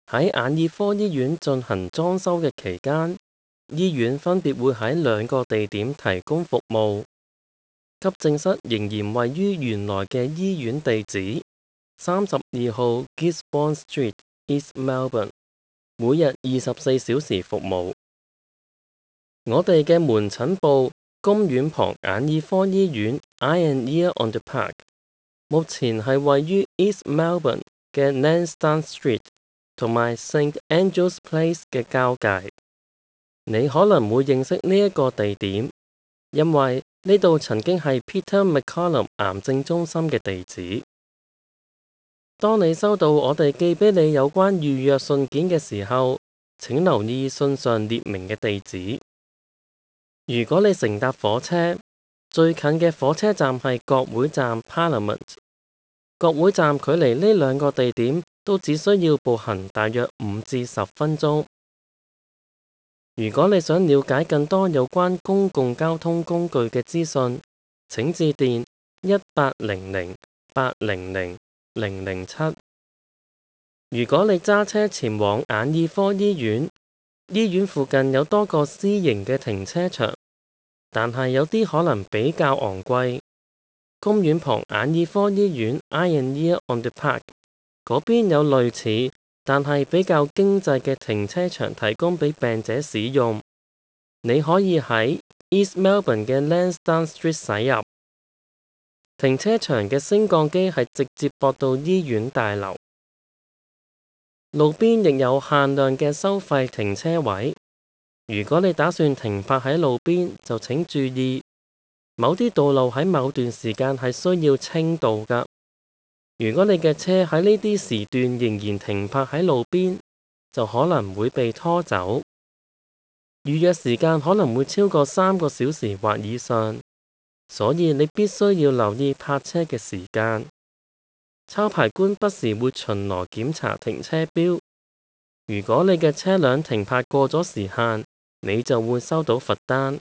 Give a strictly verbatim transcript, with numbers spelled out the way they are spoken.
喺眼耳科醫院進行裝修嘅期間，醫院分別會喺兩個地點提供服務。急症室仍然位於原來嘅醫院地址，三十二號 Gisborne Street, East Melbourne，每日二十四小時服務。我哋嘅門診部公園旁眼耳科醫院 Eye and Ear on the Park， 目前係位於 East Melbourne 嘅 Lansdowne Street 同埋 Saint Andrews Place 嘅交界。你可能會認識呢一個地點，因為呢度曾經係 Peter MacCallum 癌症中心嘅地址。當你收到我哋寄俾你有關預約信件嘅時候，請留意信上列明嘅地址。如果你乘搭火車，最近嘅火車站係國會站 Parliament。國會站距離呢兩個地點都只需要步行大約五至十分鐘。如果你想了解更多有關公共交通工具嘅資訊，請致電一八零零八零零零零七。如果你揸車前往眼耳科醫院，醫院附近有多個私營嘅停車場，但係有啲可能比較昂貴。公園旁眼耳科醫院 Eye and Ear on the Park 嗰邊有類似但係比較經濟嘅停車場提供俾病者使用。你可以喺 East Melbourne 嘅 Lansdowne Street 駛入。停車場嘅升降機係直接駁到醫院大樓。路邊亦有限量嘅收費停車位。如果你打算停泊喺路邊，就請注意，某啲道路喺某段時間係需要清道㗎。如果你嘅車喺呢啲時段仍然停泊喺路邊，就可能會被拖走。預約時間可能會超過三個小時或以上，所以你必須要留意泊車嘅時間。抄牌官不時會巡邏檢查停車錶。如果你嘅車輛停泊過咗時限，你就會收到罰單。